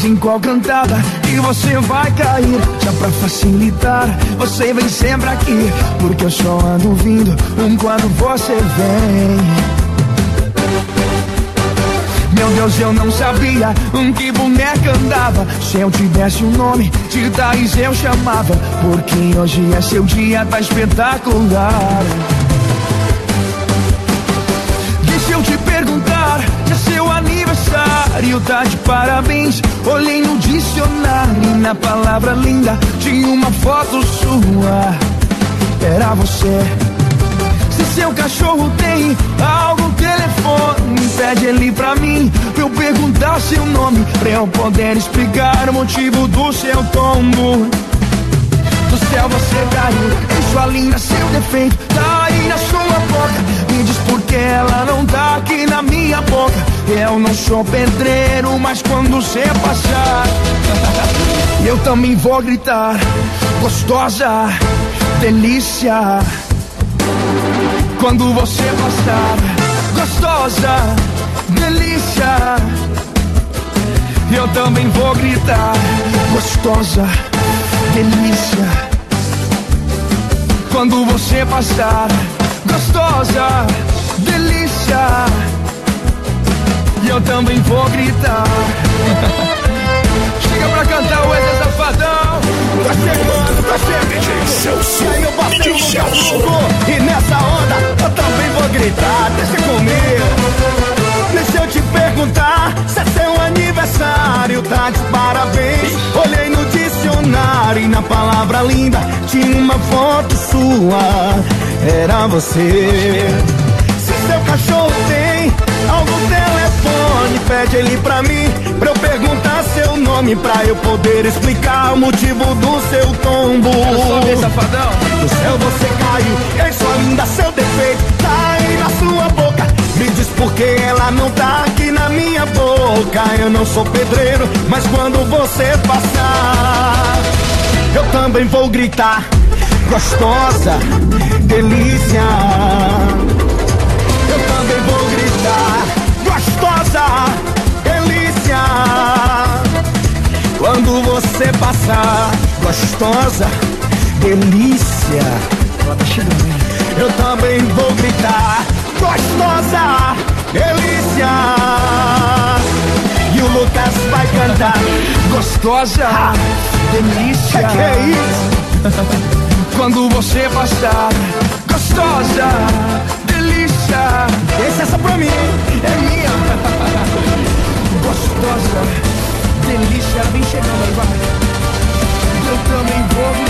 qual cantada e você vai cair. Já pra facilitar, você vem sempre aqui, porque eu só ando vindo quando você vem. Meu Deus, eu não sabia que boneca andava. Se eu tivesse um nome, de Thaís eu chamava, porque hoje é seu dia, tá espetacular. Deixa eu te perguntar, é seu aniversário, tá de parabéns. Olhei no dicionário e na palavra linda tinha uma foto sua, era você. Se seu cachorro tem algum telefone, pede ele pra mim, pra eu perguntar seu nome, pra eu poder explicar o motivo do seu tombo. Do céu você caiu, em sua linda, seu defeito tá aí na sua boca. Me diz por que ela não tá aqui na minha boca. Eu não sou pedreiro, mas quando você passar, eu também vou gritar: gostosa, delícia. Quando você passar, gostosa, delícia. Eu também vou gritar: gostosa, delícia. Quando você passar, gostosa, delícia. Eu também vou gritar. Chega pra cantar o Wesley Safadão. Tá chegando, tá chegando. Celso, E aí, meu parceiro, Celso. e nessa onda eu também vou gritar. Deixa comigo. Deixa eu te perguntar, se é seu aniversário, tá de parabéns. Olhei no dicionário e na palavra linda tinha uma foto sua, era você. Se seu cachorro tem algum telefone, pede ele pra mim, pra eu perguntar seu nome, pra eu poder explicar o motivo do seu tombo. Safadão. Do céu você caiu, é sua linda, seu defeito tá aí na sua boca. Me diz por que ela não tá aqui na minha boca. Eu não sou pedreiro, mas quando você passar, eu também vou gritar: gostosa, delícia. Eu também vou gritar: gostosa, delícia. Quando você passar, gostosa, delícia. Tá chegando, hein? Eu também vou gritar: gostosa, delícia. E o Lucas vai cantar: Gostosa, delícia. que é isso? Quando você passar, gostosa, delícia. Essa é só pra mim, É minha. Gostosa, delícia. Vem chegando aí, vai. Eu também vou